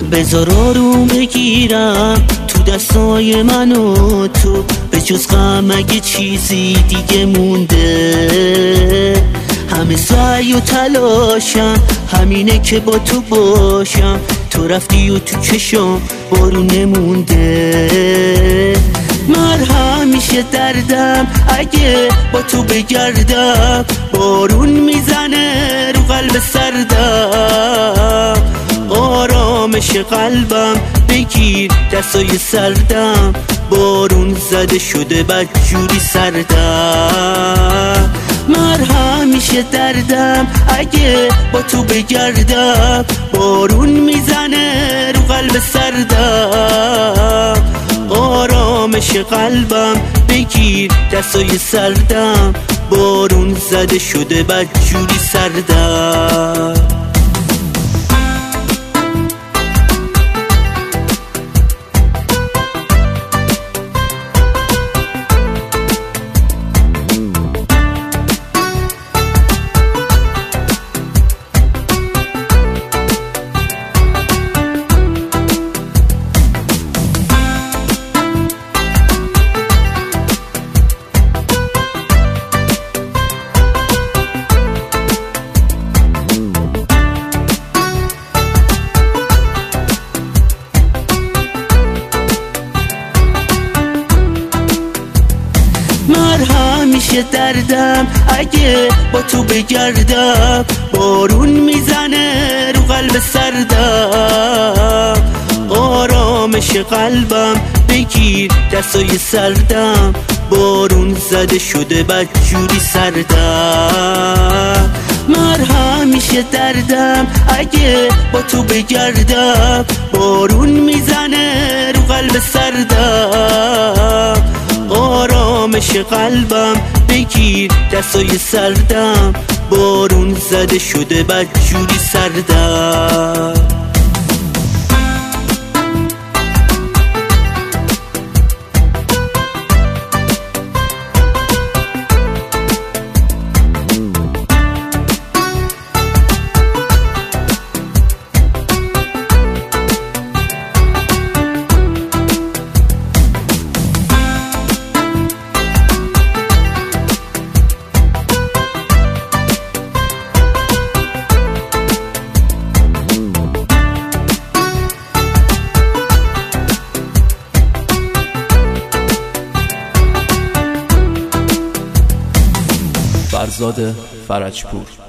بذار آروم بگیرم تو دستای من و تو، به جز غم اگه چیزی دیگه مونده؟ همه سعی و تلاشم همینه که با تو باشم، تو رفتی و تو چشم بارون نمونده. مرهم میشه دردم اگه با تو بگردم، بارون میزنه رو قلب سردم. آرامش قلبم بگیر دستای سردم، بارون زده شده بدجوری سردم. مرهم میشه دردم اگه با تو بگردم، بارون میزنه رو قلب سردم. آرامش قلبم بگیر دستای سردم، بارون زده شده بدجوری سردم. مرهم میشه دردم اگه با تو بگردم، بارون میزنه رو قلب سردم. آرامش قلبم بگیر دستای سردم، بارون زده شده بدجوری سردم. مرهم میشه دردم اگه با تو بگردم، بارون میزنه رو قلب سردم. آرامش قلبم بگیر دستای سردم، بارون زده شده بدجوری سردم. فرزاد فرجپور.